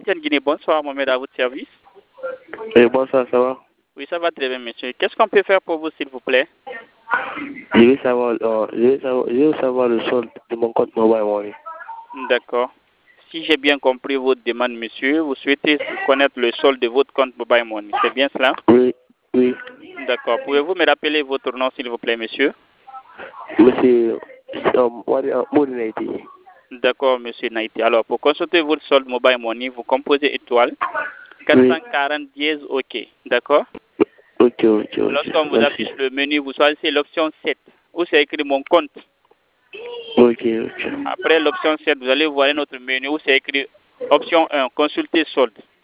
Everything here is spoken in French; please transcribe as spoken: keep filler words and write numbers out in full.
M T N Guinée, bonsoir, Mohamed, à votre service. Oui, bonsoir, ça va? Oui, ça va très bien, monsieur. Qu'est-ce qu'on peut faire pour vous, s'il vous plaît? Je veux savoir, euh, je veux savoir, je veux savoir le solde de mon compte Mobile Money. D'accord. Si j'ai bien compris votre demande, monsieur, vous souhaitez connaître le solde de votre compte Mobile Money. C'est bien cela? Oui, oui. D'accord. Pouvez-vous me rappeler votre nom, s'il vous plaît, monsieur? Monsieur euh, Modi euh, Modi Naiti. D'accord, monsieur Naïti. Alors, pour consulter votre solde Mobile Money, vous composez étoile Oui. quatre cent quarante dièse OK. D'accord? Ok, ok, ok. Lorsqu'on vous Merci. affiche le menu, vous choisissez l'option sept, où c'est écrit mon compte. Ok, ok. Après l'option sept, vous allez voir notre menu où c'est écrit option un, consulter solde.